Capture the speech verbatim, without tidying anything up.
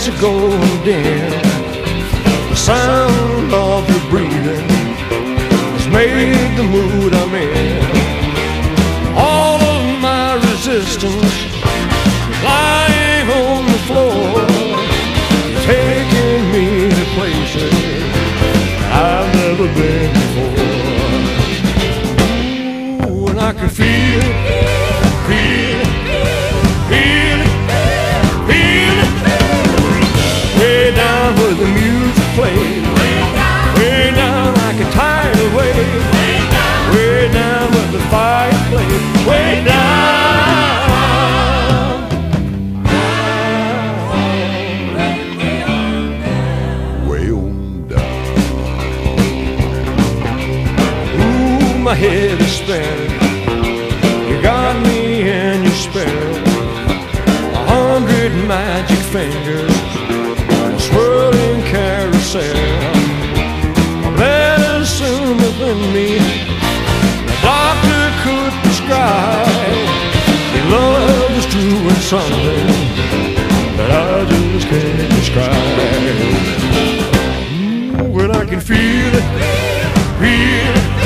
lights are going dim. The sound of your breathing has made the mood I'm in. All of my resistance lying on the floor, taking me to places I've never been before. Ooh, and I can feel it, feel it, feel it, feel it, way down where the music plays, way down like a tidal wave, way down where the fire plays, way down. My head is spinning, you got me in your spell. A hundred magic fingers, a swirling carousel. A medicine within me, the doctor could prescribe. Your love is doing something that I just can't describe. Ooh, when I can feel it, feel it.